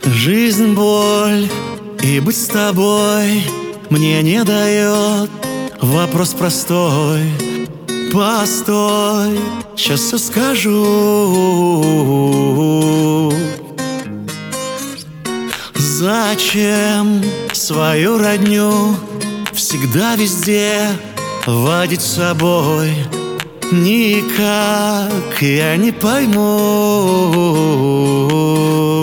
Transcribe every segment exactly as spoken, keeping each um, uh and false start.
Жизнь, боль и быть с тобой мне не дает вопрос простой. Постой, сейчас все скажу. Зачем свою родню всегда везде водить с собой? Никак я не пойму.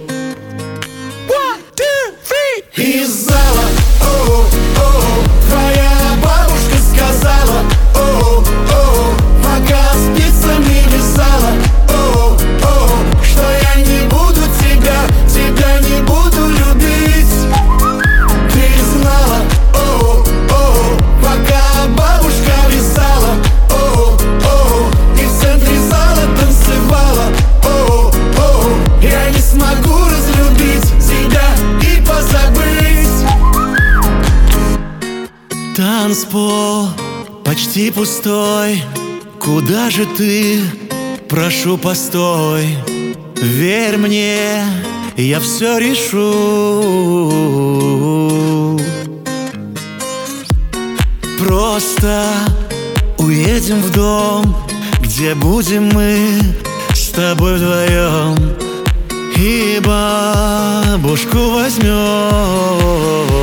Из зала, о, о, твоя бабушка сказала, о, о, пока спицами вязала, о, о, что я не буду тебя, тебя не буду любить. Ты знала, о, о, пока бабушка вязала, о, о, и в центре зала танцевала, о, о, я не смогу разлюбить тебя и позабыть. Танцпол почти пустой. Куда же ты? Прошу, постой. Верь мне, я все решу. Просто уедем в дом, где будем мы с тобой вдвоем, и бабушку возьмем.